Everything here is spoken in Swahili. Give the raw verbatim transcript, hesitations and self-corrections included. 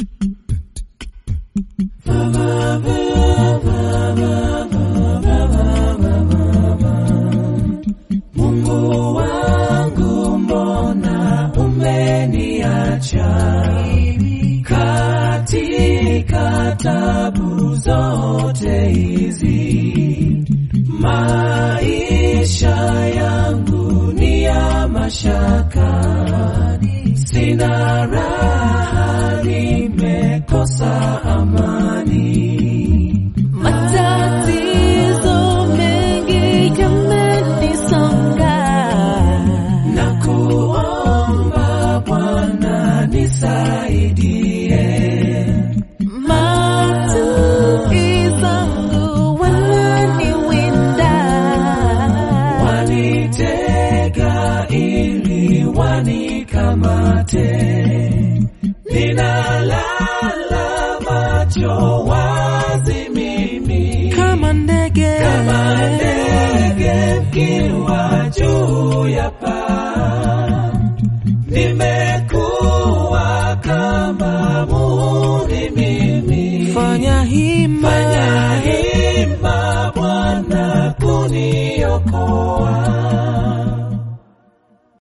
Mungu wangu mbona umeniacha katika tabu zote hizi, maisha yangu ni ya mashaka, sina raha, nimekosa amani. Matatizo mengi yamenisonga, na kuomba Bwana nisaidie. Maadui zangu waniwinda, wanitega ili wanikamate. Ninalala macho wazi mimi, kama ndege, kama ndege mkiwa juu ya paa. Nime